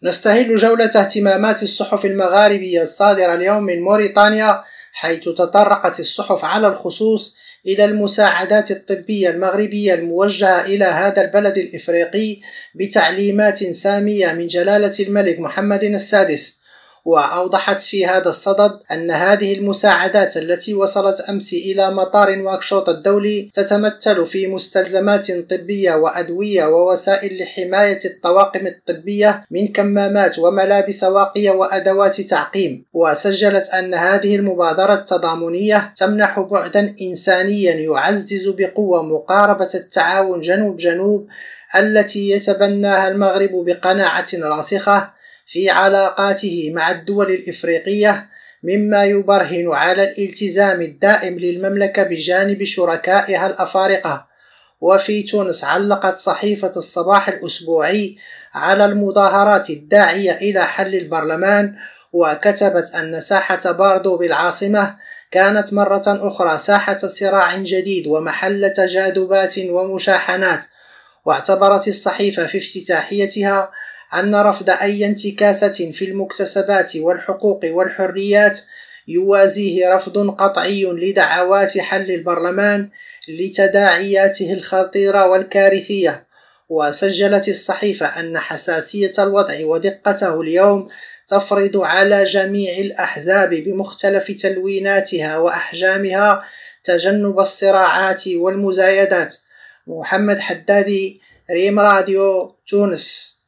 نستهل جولة اهتمامات الصحف المغاربية الصادرة اليوم من موريتانيا، حيث تطرقت الصحف على الخصوص إلى المساعدات الطبية المغربية الموجهة إلى هذا البلد الإفريقي بتعليمات سامية من جلالة الملك محمد السادس. وأوضحت في هذا الصدد أن هذه المساعدات التي وصلت أمس إلى مطار نواكشوط الدولي تتمثل في مستلزمات طبية وأدوية ووسائل لحماية الطواقم الطبية من كمامات وملابس واقية وأدوات تعقيم. وسجلت أن هذه المبادرة التضامنية تمنح بعدا إنسانيا يعزز بقوة مقاربة التعاون جنوب جنوب التي يتبناها المغرب بقناعة راسخة في علاقاته مع الدول الإفريقية، مما يبرهن على الالتزام الدائم للمملكة بجانب شركائها الأفارقة. وفي تونس علقت صحيفة الصباح الأسبوعي على المظاهرات الداعية إلى حل البرلمان، وكتبت أن ساحة باردو بالعاصمة كانت مرة أخرى ساحة صراع جديد ومحل تجاذبات ومشاحنات. واعتبرت الصحيفة في افتتاحيتها أن رفض أي انتكاسة في المكتسبات والحقوق والحريات يوازيه رفض قطعي لدعوات حل البرلمان لتداعياته الخطيرة والكارثية. وسجلت الصحيفة أن حساسية الوضع ودقته اليوم تفرض على جميع الأحزاب بمختلف تلويناتها وأحجامها تجنب الصراعات والمزايدات. محمد حدادي، ريم راديو، تونس.